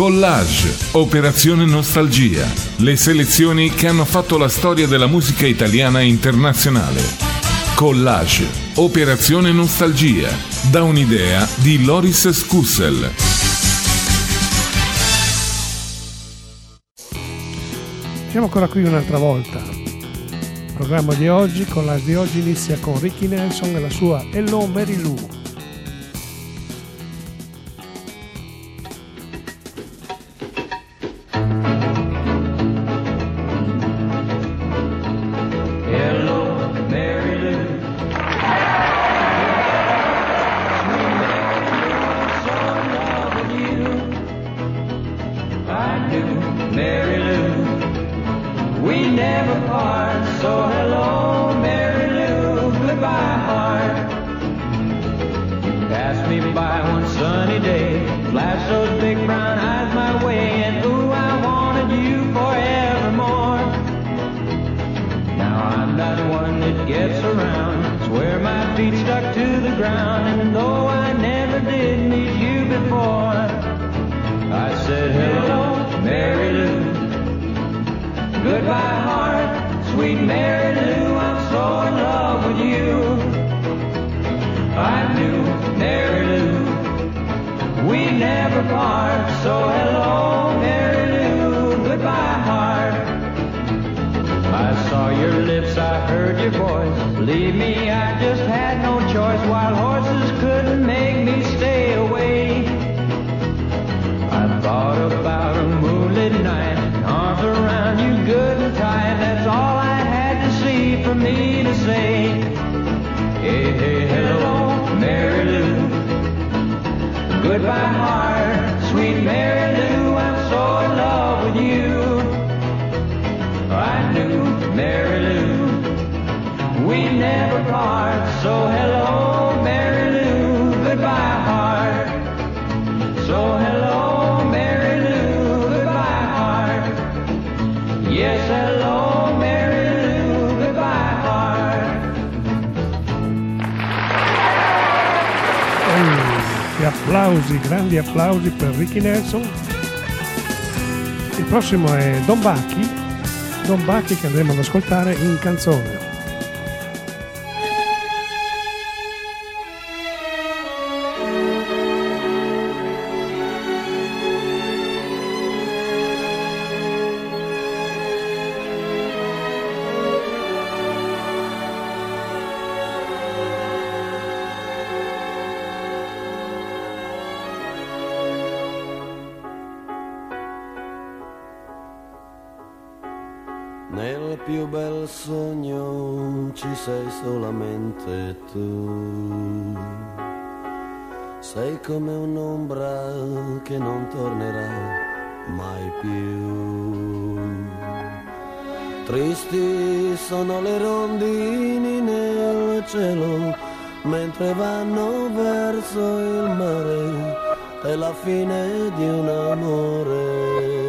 Collage, Operazione Nostalgia, le selezioni che hanno fatto la storia della musica italiana e internazionale. Collage, Operazione Nostalgia, da un'idea di Loris Scussel. Siamo ancora qui un'altra volta. Il programma di oggi, Collage di oggi, inizia con Ricky Nelson e la sua Hello Mary Lou. Grandi applausi per Ricky Nelson. Il prossimo è Don Bucky che andremo ad ascoltare in canzone. Nel più bel sogno ci sei solamente tu. Sei come un'ombra che non tornerà mai più. Tristi sono le rondini nel cielo mentre vanno verso il mare. È la fine di un amore.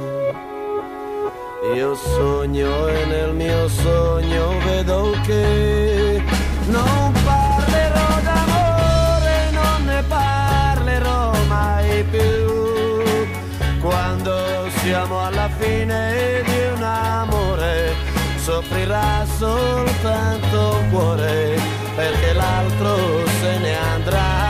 Io sogno e nel mio sogno vedo che non parlerò d'amore, non ne parlerò mai più. Quando siamo alla fine di un amore, soffrirà soltanto un cuore, perché l'altro se ne andrà.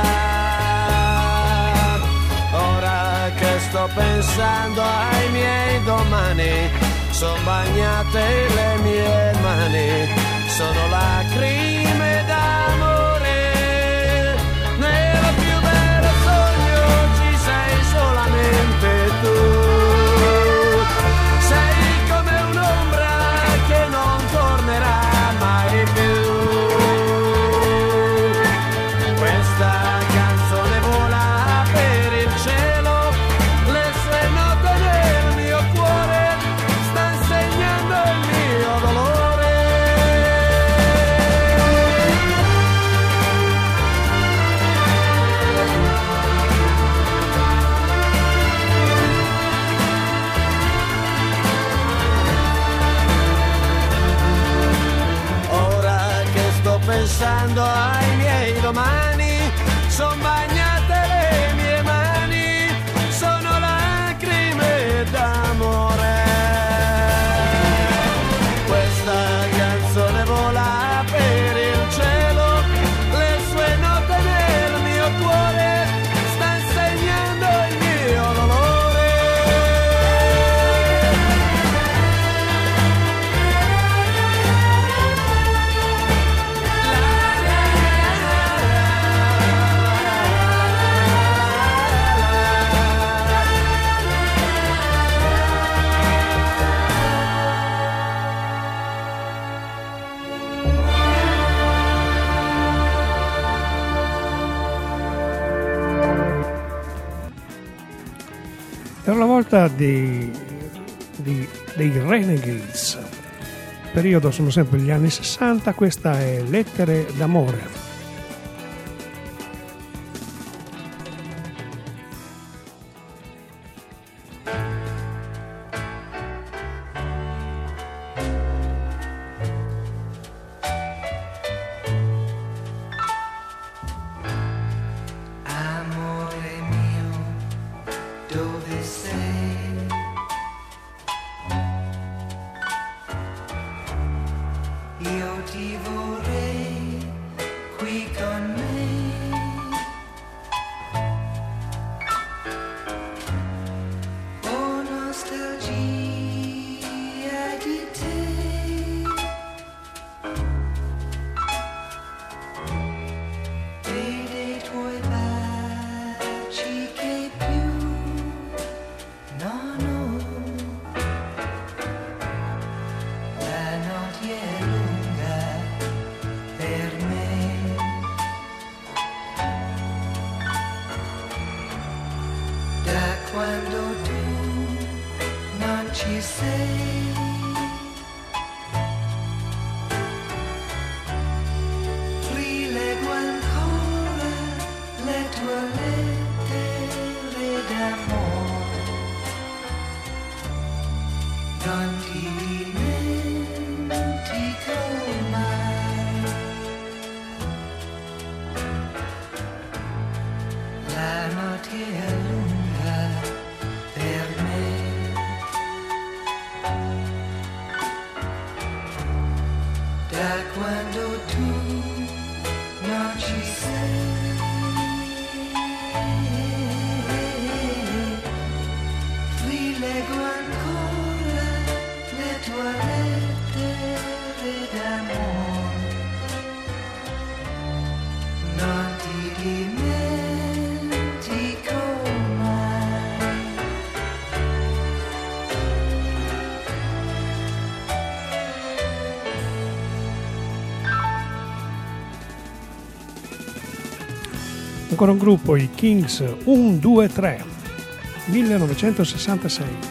Che sto pensando ai miei domani, son bagnate le mie mani, sono lacrime d'amore. Nel più bello sogno ci sei solamente tu. Sei come un'ombra che non tornerà mai più. Questa canzone vola per il cielo. Per una volta dei Renegades. Il periodo sono sempre gli anni 60, questa è Lettere d'amore. Ancora un gruppo, i Kings, 1, 2, 3, 1966.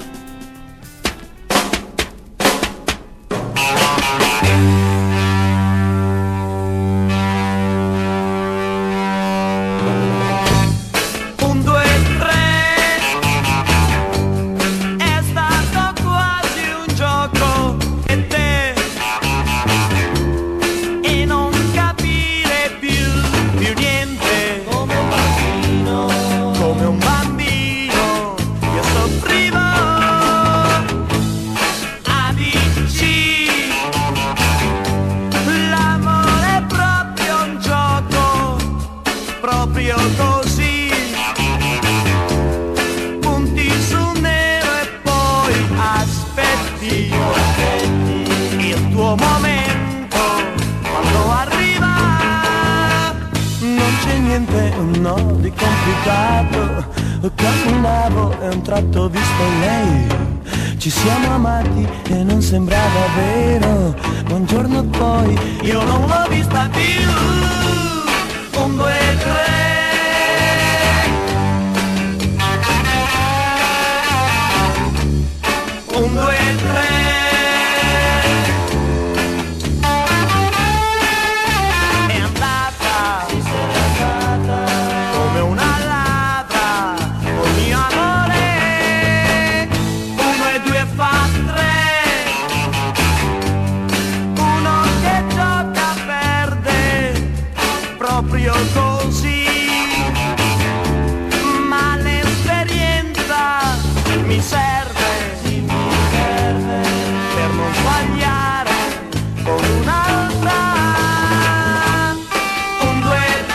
Camminavo e un tratto visto lei. Ci siamo amati e non sembrava vero. Un giorno poi io non l'ho vista più. 1, 2, 3. Così, ma l'esperienza mi serve per non sbagliare con un'altra. 1, 2,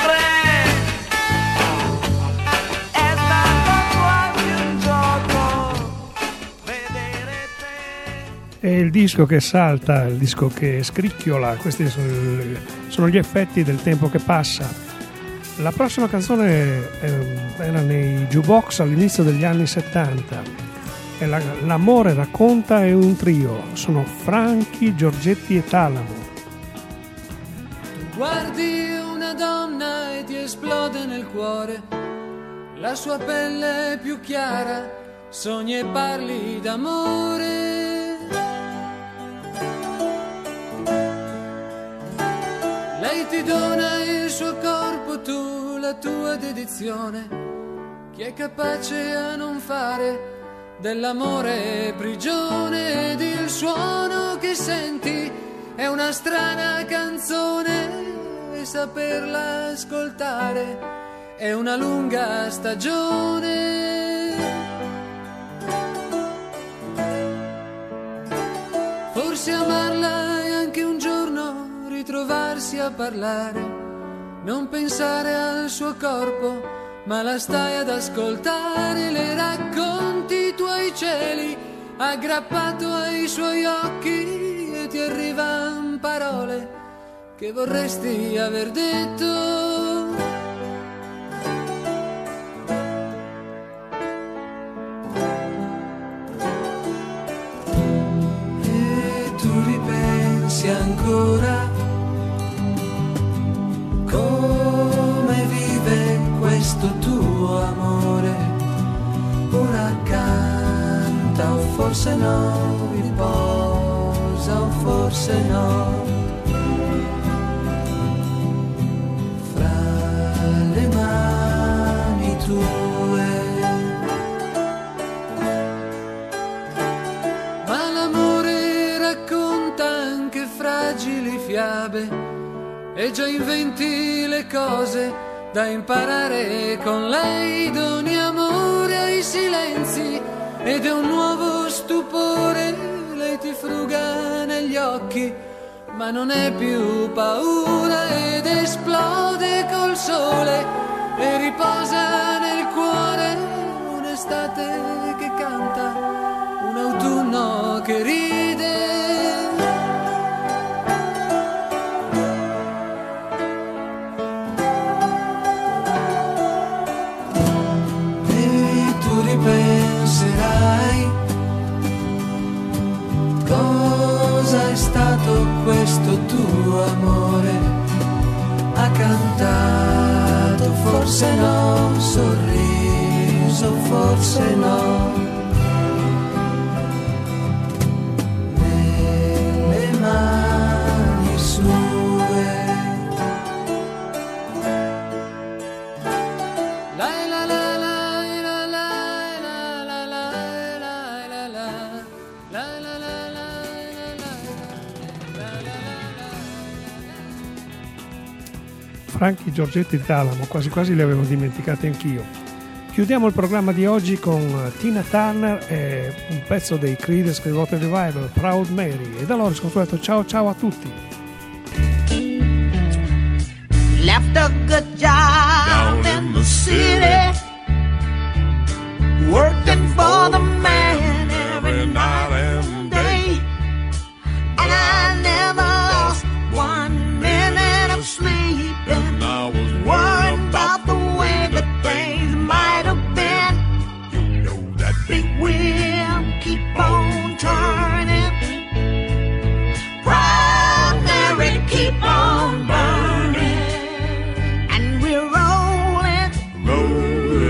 3, è stato quasi un gioco vedere te. È il disco che salta, il disco che scricchiola, questi sono gli effetti del tempo che passa. La prossima canzone era nei jukebox all'inizio degli anni 70. L'amore racconta è un trio, sono Franchi, Giorgetti e Talamo. Guardi una donna e ti esplode nel cuore, la sua pelle è più chiara sogni e parli d'amore. Lei ti dona il suo corpo, tu la tua dedizione. Chi è capace a non fare dell'amore prigione ed il suono che senti è una strana canzone e saperla ascoltare è una lunga stagione. Forse amarla è anche un giorno ritrovarsi a parlare, non pensare al suo corpo ma la stai ad ascoltare, le racconti i tuoi cieli aggrappato ai suoi occhi e ti arrivan parole che vorresti aver detto. E tu ripensi ancora come vive questo tuo amore, ora canta o forse no, riposa o forse no, fra le mani tue. Ma l'amore racconta anche fragili fiabe e già inventi le cose da imparare con lei, doni amore ai silenzi ed è un nuovo stupore. Lei ti fruga negli occhi ma non è più paura ed esplode col sole e riposa nel cuore. Un'estate che canta, un autunno che ride. Penserai cosa è stato questo tuo amore, ha cantato forse no, sorriso forse no, nelle mani sue. Franchi Giorgetti d'Alamo, quasi quasi li avevo dimenticati anch'io. Chiudiamo il programma di oggi con Tina Turner e un pezzo dei Creedence Clearwater Revival, Proud Mary. E da loro sconsueto ciao ciao a tutti. Left a good job in the city, working for the man every night and day, and I never lost 1 minute of sleep. And I was worried about the way that things might have been. You know that big wheel keep on turning, Proud Mary keep on burning, and we're rolling, rolling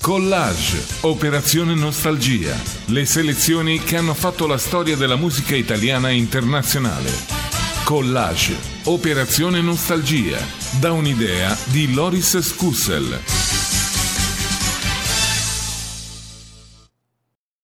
Collage, Operazione Nostalgia, le selezioni che hanno fatto la storia della musica italiana internazionale. Collage, Operazione Nostalgia, da un'idea di Loris Scussel.